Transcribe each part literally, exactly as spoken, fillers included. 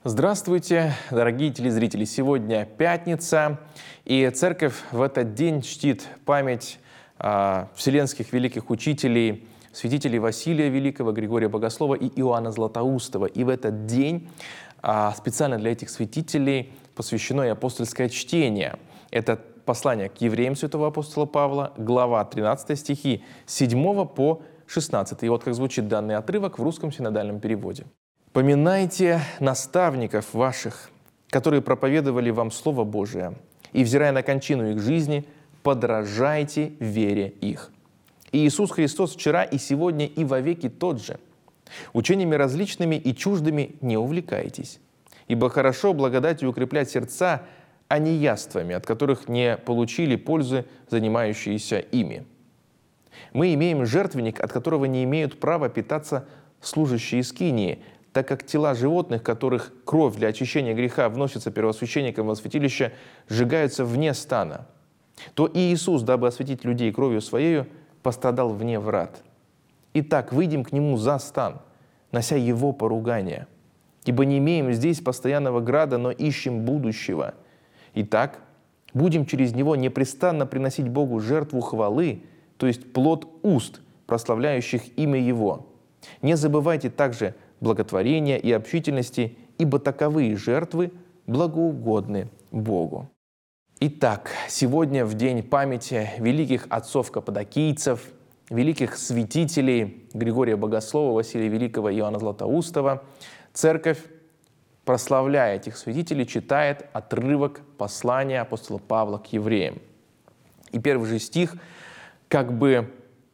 Здравствуйте, дорогие телезрители! Сегодня пятница, и Церковь в этот день чтит память а, вселенских великих учителей, святителей Василия Великого, Григория Богослова и Иоанна Златоустова. И в этот день а, специально для этих святителей посвящено и апостольское чтение. Это послание к евреям святого апостола Павла, глава тринадцатая, стихи с седьмого по шестнадцатый. И вот как звучит данный отрывок в русском синодальном переводе. «Поминайте наставников ваших, которые проповедовали вам Слово Божие, и, взирая на кончину их жизни, подражайте вере их. И Иисус Христос вчера и сегодня и вовеки тот же. Учениями различными и чуждыми не увлекайтесь, ибо хорошо благодатью укреплять сердца, а не яствами, от которых не получили пользы занимающиеся ими. Мы имеем жертвенник, от которого не имеют права питаться служащие скинии, так как тела животных, которых кровь для очищения греха вносится первосвященником во святилище, сжигаются вне стана. То и Иисус, дабы осветить людей кровью Своею, пострадал вне врат. Итак, выйдем к Нему за стан, нося Его поругание. Ибо не имеем здесь постоянного града, но ищем будущего. Итак, будем через Него непрестанно приносить Богу жертву хвалы, то есть плод уст, прославляющих имя Его. Не забывайте также благотворения и общительности, ибо таковые жертвы благоугодны Богу». Итак, сегодня в день памяти великих отцов-каппадокийцев, великих святителей Григория Богослова, Василия Великого и Иоанна Златоустова, Церковь, прославляя этих святителей, читает отрывок послания апостола Павла к евреям. И первый же стих как бы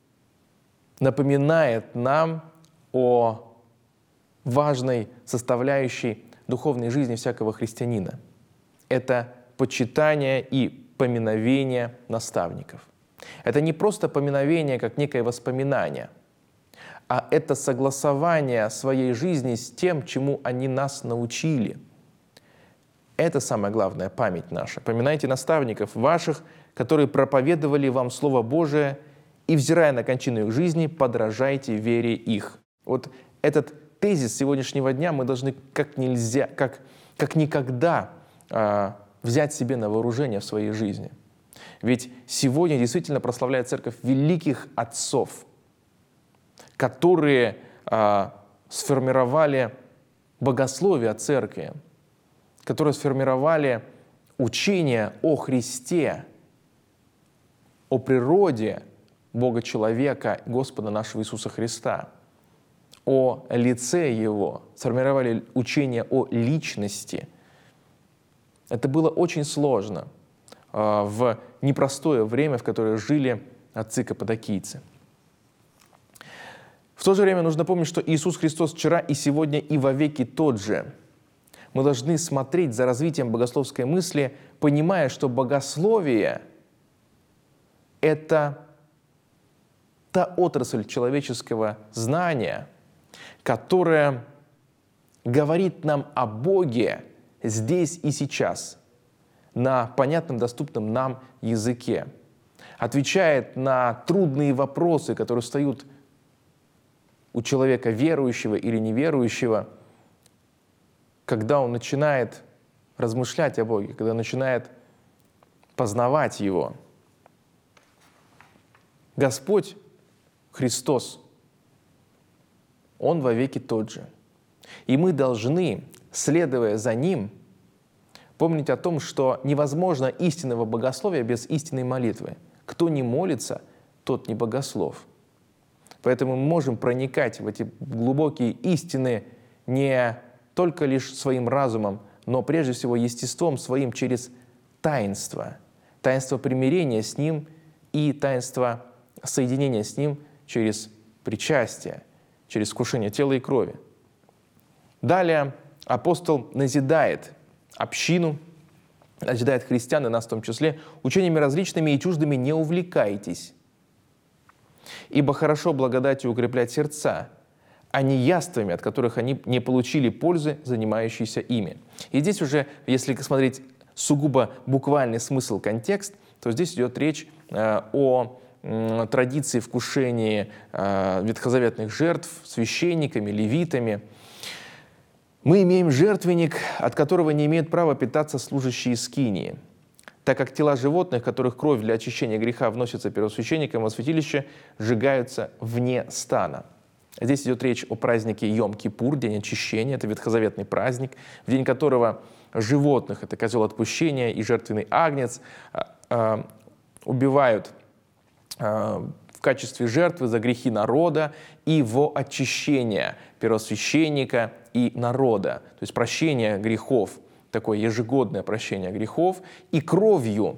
напоминает нам о важной составляющей духовной жизни всякого христианина. Это почитание и поминовение наставников. Это не просто поминовение, как некое воспоминание, а это согласование своей жизни с тем, чему они нас научили. Это самая главная память наша. Поминайте наставников ваших, которые проповедовали вам Слово Божие, и, взирая на кончину их жизни, подражайте вере их. Вот этот тезис сегодняшнего дня мы должны как нельзя, как, как никогда э, взять себе на вооружение в своей жизни. Ведь сегодня действительно прославляет Церковь великих отцов, которые э, сформировали богословие Церкви, которые сформировали учение о Христе, о природе Бога-человека, Господа нашего Иисуса Христа, о лице Его, сформировали учение о личности. Это было очень сложно э, в непростое время, в которое жили отцы-каппадокийцы. В то же время нужно помнить, что Иисус Христос вчера и сегодня и вовеки тот же. Мы должны смотреть за развитием богословской мысли, понимая, что богословие — это та отрасль человеческого знания, которая говорит нам о Боге здесь и сейчас, на понятном, доступном нам языке, отвечает на трудные вопросы, которые встают у человека верующего или неверующего, когда он начинает размышлять о Боге, когда начинает познавать Его. Господь Христос, Он вовеки тот же. И мы должны, следуя за Ним, помнить о том, что невозможно истинного богословия без истинной молитвы. Кто не молится, тот не богослов. Поэтому мы можем проникать в эти глубокие истины не только лишь своим разумом, но прежде всего естеством своим через таинство. Таинство примирения с Ним и таинство соединения с Ним через причастие, через вкушение тела и крови. Далее апостол назидает общину, назидает христиан, и нас в том числе, учениями различными и чуждыми не увлекайтесь, ибо хорошо благодатью укреплять сердца, а не яствами, от которых они не получили пользы, занимающиеся ими. И здесь уже, если смотреть сугубо буквальный смысл, контекст, то здесь идет речь э, о традиции вкушения э, ветхозаветных жертв священниками, левитами. Мы имеем жертвенник, от которого не имеют права питаться служащие скинии, так как тела животных, которых кровь для очищения греха вносится первосвященником во святилище, сжигаются вне стана. Здесь идет речь о празднике Йом-Кипур, день очищения. Это ветхозаветный праздник, в день которого животных, это козел отпущения и жертвенный агнец, убивают в качестве жертвы за грехи народа и во очищение первосвященника и народа. То есть прощение грехов, такое ежегодное прощение грехов, и кровью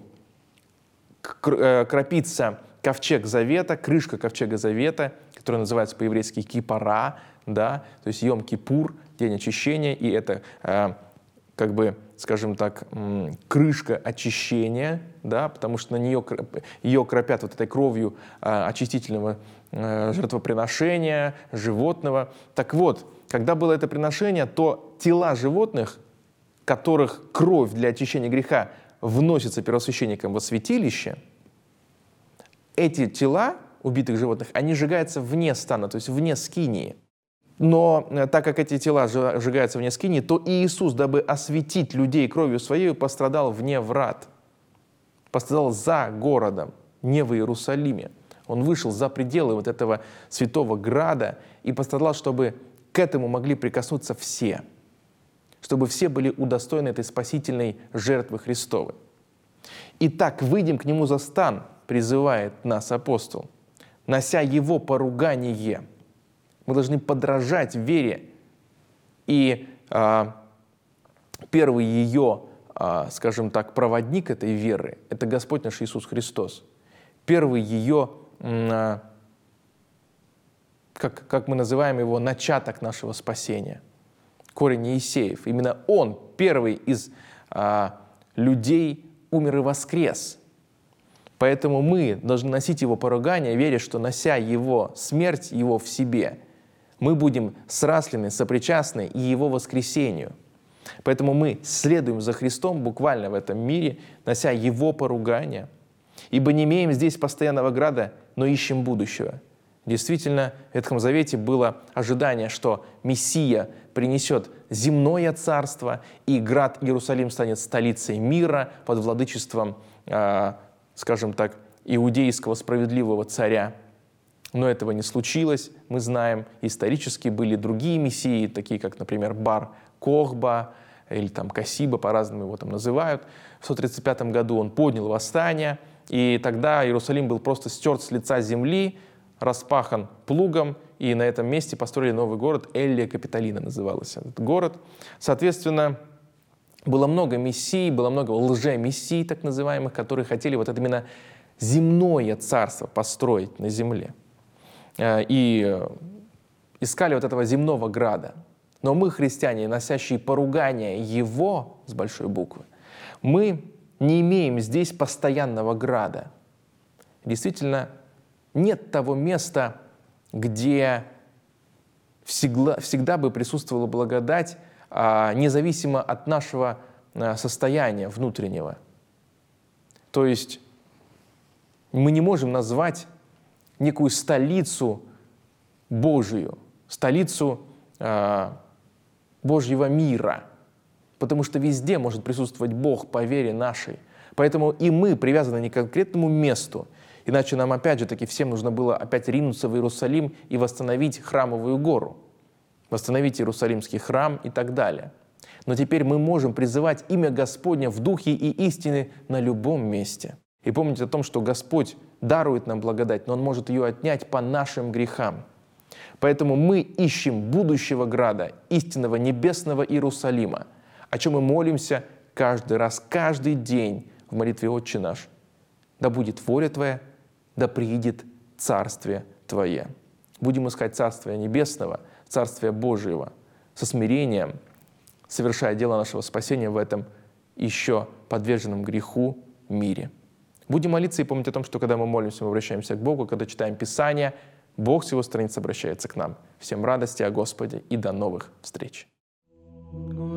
кропится ковчег завета, крышка ковчега завета, которая называется по-еврейски кипара, да, то есть Йом-Кипур, день очищения, и это как бы, скажем так, крышка очищения, да, потому что на нее ее кропят вот этой кровью очистительного жертвоприношения, животного. Так вот, когда было это приношение, то тела животных, которых кровь для очищения греха вносится первосвященником во святилище, эти тела убитых животных, они сжигаются вне стана, то есть вне скинии. Но так как эти тела сжигаются вне скинии, то Иисус, дабы осветить людей кровью Своей, пострадал вне врат, пострадал за городом, не в Иерусалиме. Он вышел за пределы вот этого святого града и пострадал, чтобы к этому могли прикоснуться все, чтобы все были удостоены этой спасительной жертвы Христовой. «Итак, выйдем к Нему за стан», призывает нас апостол, «нося Его поругание». Мы должны подражать вере. И а, первый ее, а, скажем так, проводник этой веры – это Господь наш Иисус Христос. Первый ее, а, как, как мы называем его, начаток нашего спасения. Корень Иисеев. Именно Он, первый из а, людей, умер и воскрес. Поэтому мы должны носить Его поругание, веря, что, нося Его смерть, Его в себе, мы будем сраслены, сопричастны и Его воскресению. Поэтому мы следуем за Христом буквально в этом мире, нося Его поругание. Ибо не имеем здесь постоянного града, но ищем будущего. Действительно, в Ветхом Завете было ожидание, что Мессия принесет земное царство, и град Иерусалим станет столицей мира под владычеством, скажем так, иудейского справедливого царя. Но этого не случилось, мы знаем. Исторически были другие мессии, такие как, например, Бар-Кохба или там Косиба, по-разному его там называют. В сто тридцать пятом году он поднял восстание, и тогда Иерусалим был просто стерт с лица земли, распахан плугом, и на этом месте построили новый город, Эллия Капитолина назывался этот город. Соответственно, было много мессий, было много лже-мессий, так называемых, которые хотели вот это именно земное царство построить на земле. И искали вот этого земного града. Но мы, христиане, носящие поругание Его, с большой буквы, мы не имеем здесь постоянного града. Действительно, нет того места, где всегда, всегда бы присутствовала благодать, независимо от нашего состояния внутреннего. То есть мы не можем назвать некую столицу Божию, столицу э, Божьего мира, потому что везде может присутствовать Бог по вере нашей. Поэтому и мы привязаны не к конкретному месту, иначе нам опять же таки всем нужно было опять ринуться в Иерусалим и восстановить храмовую гору, восстановить Иерусалимский храм и так далее. Но теперь мы можем призывать имя Господня в духе и истине на любом месте. И помните о том, что Господь дарует нам благодать, но Он может ее отнять по нашим грехам. Поэтому мы ищем будущего града, истинного небесного Иерусалима, о чем мы молимся каждый раз, каждый день в молитве «Отче наш». Да будет воля Твоя, да приидет Царствие Твое. Будем искать Царствия Небесного, Царствия Божьего, со смирением, совершая дело нашего спасения в этом еще подверженном греху мире. Будем молиться и помнить о том, что когда мы молимся, мы обращаемся к Богу, когда читаем Писание, Бог с Его страниц обращается к нам. Всем радости о Господе и до новых встреч!